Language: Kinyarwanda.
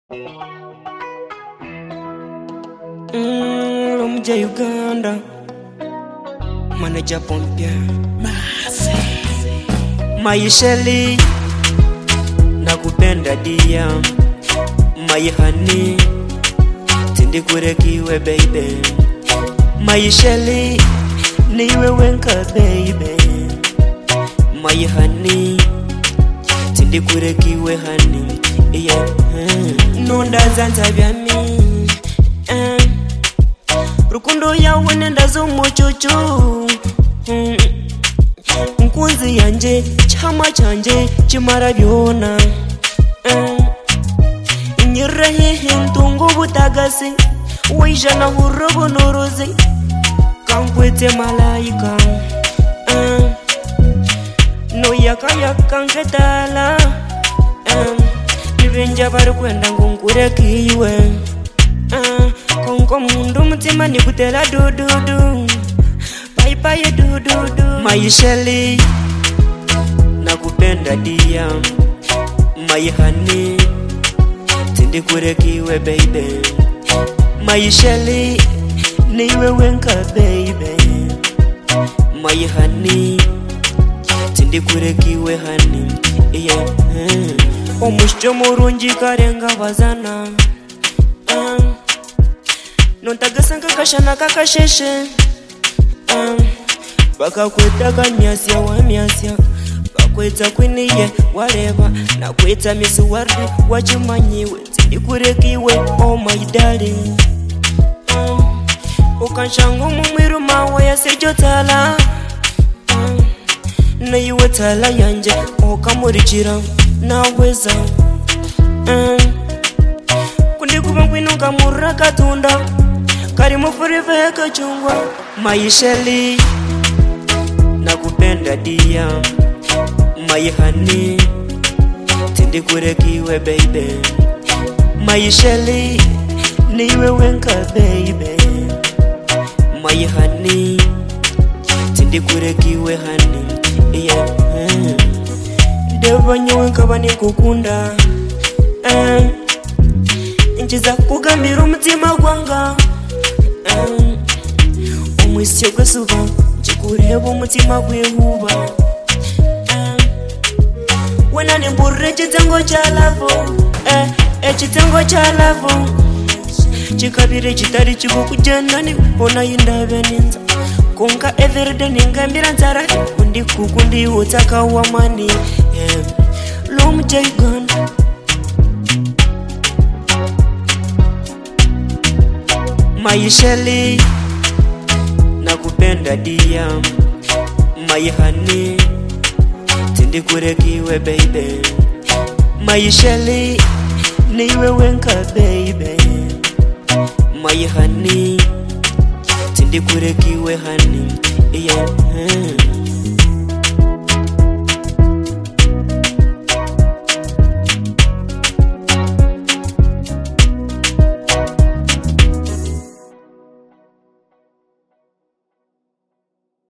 Rumja Uganda Manager Pompia Maisheli nakupenda dia Maihani tindi kurekiwe baby Maisheli niwe wenka baby Maihani tindi kurekiwe hani yeah. Nonda zanza vyami Rukundo yawe nenda zumuchuchu Nkunzi yanje chama chanje chimara byona Nyirehe ntungu butagasi Wijana hurobo nuruzi Kankwete malaika No yaka nketala Nibenja bari kwenda ngungure kiwe Kongo mundu mutima nikutela dududu Bye bye dududu Maisheli nakupenda dia Maihani tindi kurekiwe baby Maisheli niwe wenka baby Maihani tindi kurekiwe hani yeah. Omushyo murungi karenga bazana Nontagasanga kashana kakasheshe Bakakweta kamyasya wa myasya Bakweta kwiniye wareba Nakweta misi wardi wachimanyiwe Tindi kurekiwe oh my darling Ukanshangu mumwiru mawa ya sejo tala Na iwe tala yanje Okamurikira naweza Kundi kuba nkwinuka muraka tunda Karimu forever kachungwa Maisheli nakupenda dia Maihani tindi kurekiwe baby Maisheli niwe wenka baby Maihani tindi kurekiwe hani yeah. Deva nyewenka bani kukunda Nchiza kugambira umutima gwanga Umwisyo gwesuba Nchikureba umutima gwehuba Wena nimbure chitengo cha lavo Chitengo cha lavo Chikabire chitari chikukujenani Ona yindabe ninza Konka everyday ningambira nzara Undi kukundi utaka wamani Rumja Uganda Maisheli nakupenda dia Maihani tindi kurekiwe baby Maisheli niwe wenka baby Maihani tindi kurekiwe hani yeah.